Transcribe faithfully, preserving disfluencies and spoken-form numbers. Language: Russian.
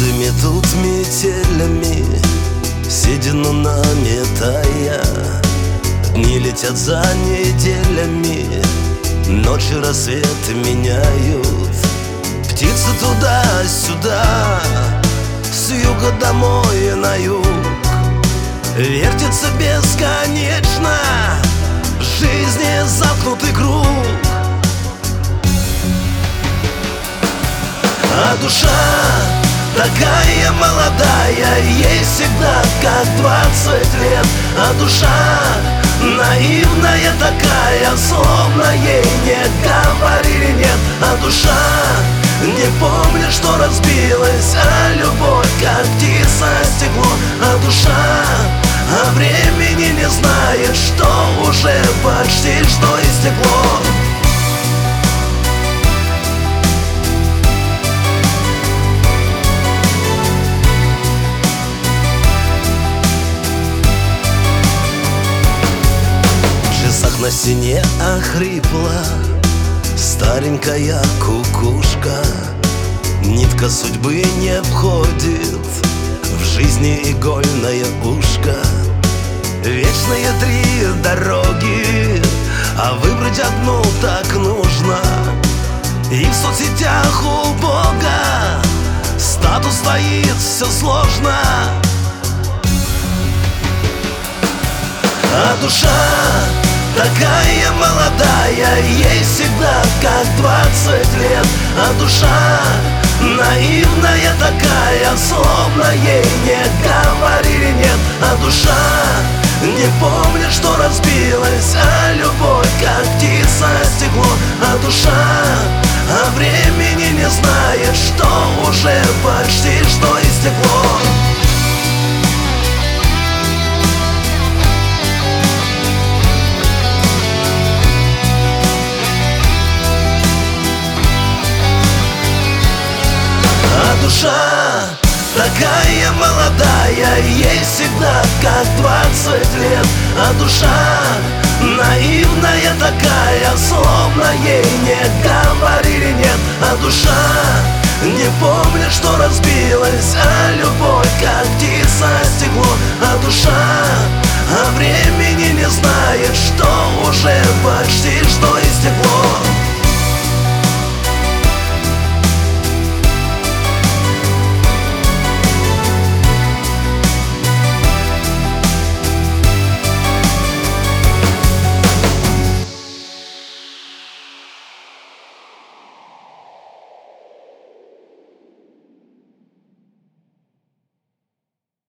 метут метелями, седину наметая. Дни летят за неделями, ночи рассветы меняют. Птицы туда-сюда, с юга домой и на юг. Вертится бесконечно жизни замкнутый круг. А душа такая молодая, ей всегда как двадцать лет. А душа наивная такая, словно ей не говорили нет. А душа не помнит, что разбилась, а любовь как птица стекло. А душа о времени не знает, что уже почти что истекло. На стене охрипла старенькая кукушка. Нитка судьбы не обходит в жизни игольное ушко. Вечные три дороги, а выбрать одну так нужно. И в соцсетях у Бога статус стоит все сложно. А душа такая молодая, ей всегда как двадцать лет. А душа наивная такая, словно ей не говорили нет. А душа не помнит, что разбилась, а любовь как птица стекло. А душа о времени не знает, что уже почти что истекло. Душа такая молодая, ей всегда как двадцать лет. А душа наивная такая, словно ей не говорили нет. А душа не помнит, что разбилась, а любовь как птица стекло. А душа о времени не знает, что уже почти что истекло.